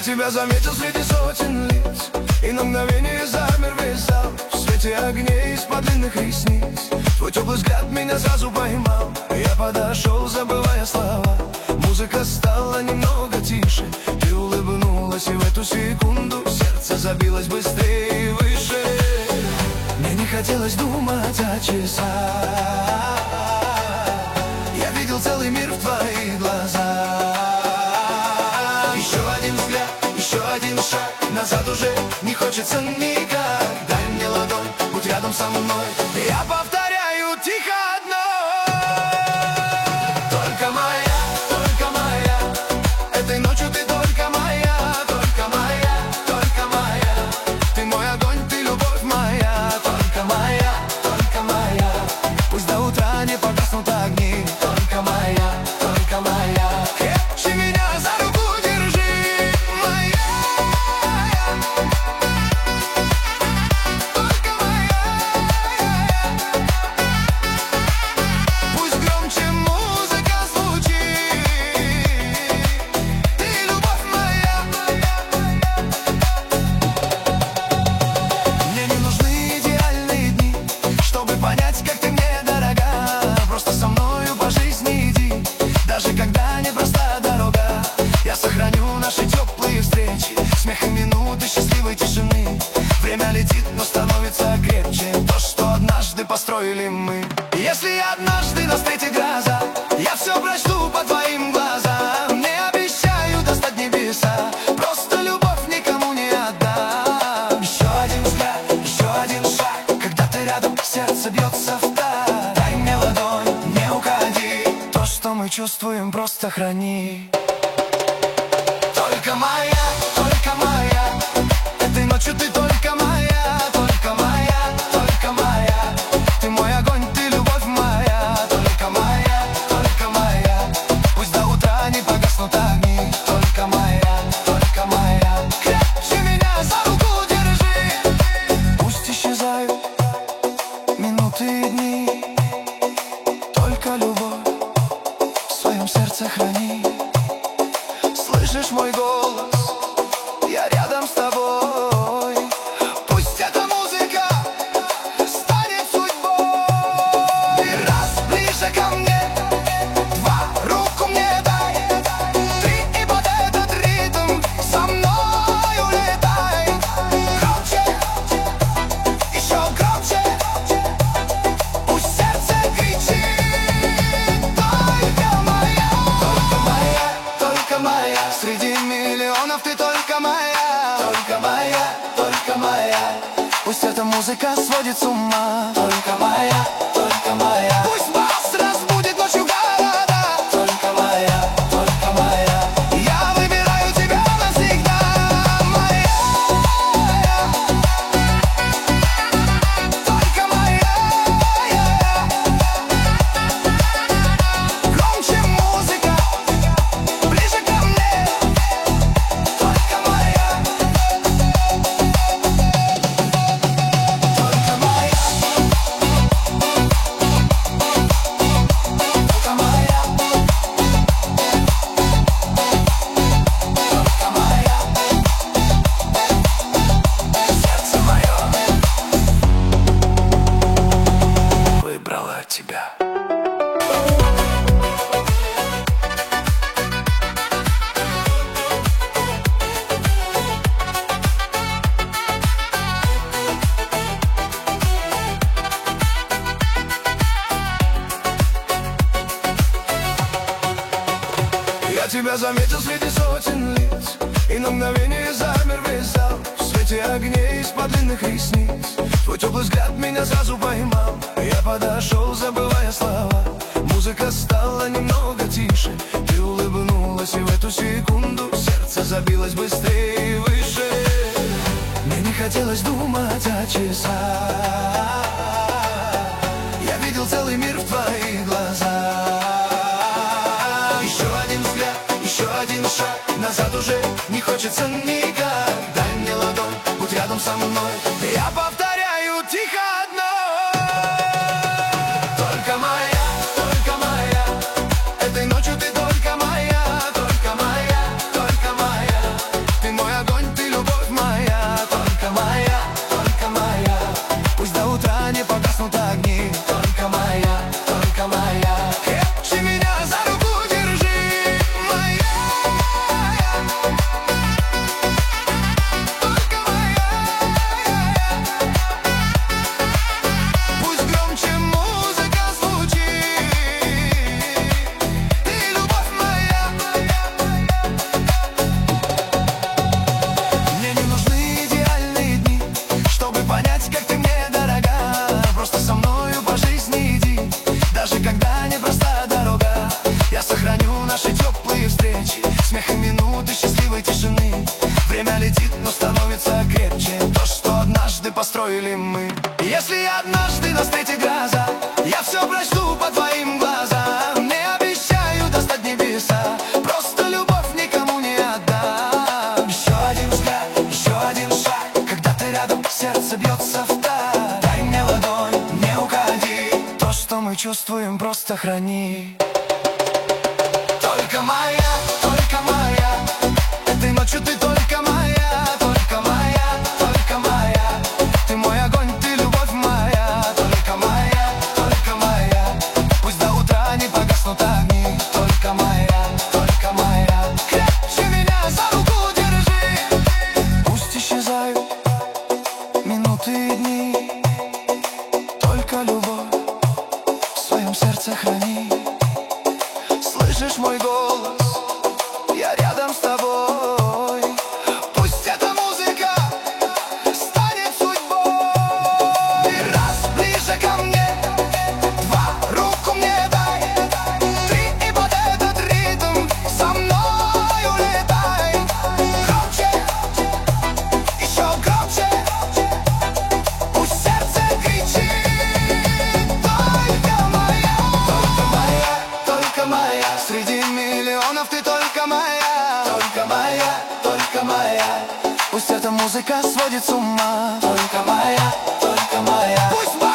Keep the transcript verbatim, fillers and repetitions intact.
тебя заметил среди сотен лиц, и на мгновение замер весь зал. В свете огней из-под длинных ресниц твой теплый взгляд меня сразу поймал. Я подошел, забывая слова. Музыка стала немного тише. Ты улыбнулась, и в эту секунду сердце забилось быстрее и выше. Мне не хотелось думать о часах. Я видел целый мир в твоих глазах. Еще один взгляд, еще один шаг, назад уже не хочется никак. Дай мне ладонь, будь рядом со мной. Я повторяю тихо одно: только моя, только моя. Этой ночью ты только моя, только моя, только моя. Ты мой огонь, ты любовь моя, только моя, только моя. Пусть до утра не погаснут огни, только моя, только моя. Крепче меня за руку держи, моя, только моя. Пусть громче музыка звучит, ты любовь моя. Мне не нужны идеальные дни, чтобы понять, как ты мне дорога. Просто со мною по жизни иди, даже когда непроста дорога. Я сохраню наши теплые встречи, смех и минуты счастливой тишины. Время летит, но становится крепче то, что однажды построили мы. Если однажды нас встретит гроза, я все прочту по твоим глазам. Не обещаю достать небеса, просто любовь никому не отдам. Еще один взгляд, еще один шаг, когда ты рядом, сердце бьется в такт. Дай мне ладонь, не уходи, то, что мы чувствуем, просто храни. Только моя, только моя. Этой ночью ты только моя, только моя, только моя. Ты мой огонь, ты любовь моя, только моя, только моя. Пусть до утра не погаснут огни, только моя, только моя. Крепче меня за руку держи. Пусть исчезают минуты и дни, только любовь в своем сердце храни. Слышишь мой голос? Я рядом с тобой. Пусть эта музыка станет судьбой. Раз ближе ко мне, два руку мне дай, три и под этот ритм со мной улетай. Громче, еще громче, пусть сердце кричит. Только моя, только моя, только моя. Среди миллионов ты только моя, только моя, только моя. Пусть эта музыка сводит с ума, только моя, только моя. Пусть бас разбудит ночью города, только моя, только моя. Я выбираю тебя навсегда, моя, только моя. Громче музыка, ближе ко мне, только моя, только моя, только моя, только моя. Сердце мое выбрало тебя. Я тебя заметил среди сотен лиц, и на мгновение замер весь зал. В свете огней из-под длинных ресниц твой теплый взгляд меня сразу поймал. Я подошел, забывая слова. Музыка стала немного тише. Ты улыбнулась, и в эту секунду сердце забилось быстрее и выше. Мне не хотелось думать о часах. Я видел целый мир в твоих глазах. Еще один взгляд, еще один шаг, назад уже не хочется никак. Дай мне ладонь, будь рядом со мной. Я повторяю тихо одно: только моя, только моя. Этой ночью ты только моя, только моя, только моя. Ты мой смех и минуты счастливой тишины. Время летит, но становится крепче то, что однажды построили мы. Если однажды нас встретит гроза, я все прочту по твоим глазам. Не обещаю достать небеса, просто любовь никому не отдам. Еще один взгляд, еще один шаг, когда ты рядом, сердце бьется в такт. Дай мне ладонь, не уходи, то, что мы чувствуем, просто храни. Только моя, только моя, этой ночью ты только моя, только моя, только моя. Ты мой огонь, ты любовь моя, только моя, только моя. Пусть до утра не погаснут огни, только моя, только моя. Крепче меня за руку держи, пусть исчезают минуты и дни, только любовь в своем сердце храни. Слышишь мой голос? Я рядом с тобой. Пусть эта музыка станет судьбой. И раз ближе ко мне, два, руку мне дай. Три, и под этот ритм со мной улетай. Громче, еще громче, пусть сердце кричит. Только моя, только моя, только моя. Среди миллионов ты только моя, только моя, только моя. Пусть эта музыка сводит с ума, только моя, только моя. Пусть